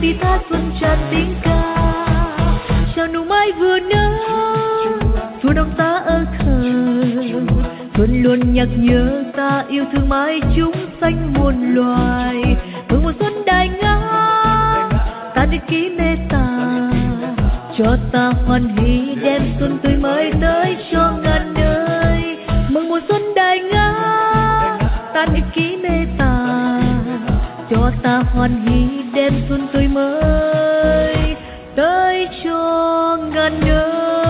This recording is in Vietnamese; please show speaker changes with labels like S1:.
S1: thì tha xuân tràn tiếng ca. Chào nụ mai vừa nở, chùa đông ta ở khờ. Xuân luôn nhắc nhớ ta yêu thương mãi chúng sanh muôn loài. Mừng mùa xuân đài ngát, ta đi ký mê ta, cho ta hoan hỷ đem xuân tươi mới tới cho ngàn nơi. Mừng mùa xuân đài ngát, ta đi ký mê ta, cho ta hoan hỷ đem xuân tươi mới tới cho ngàn nơi.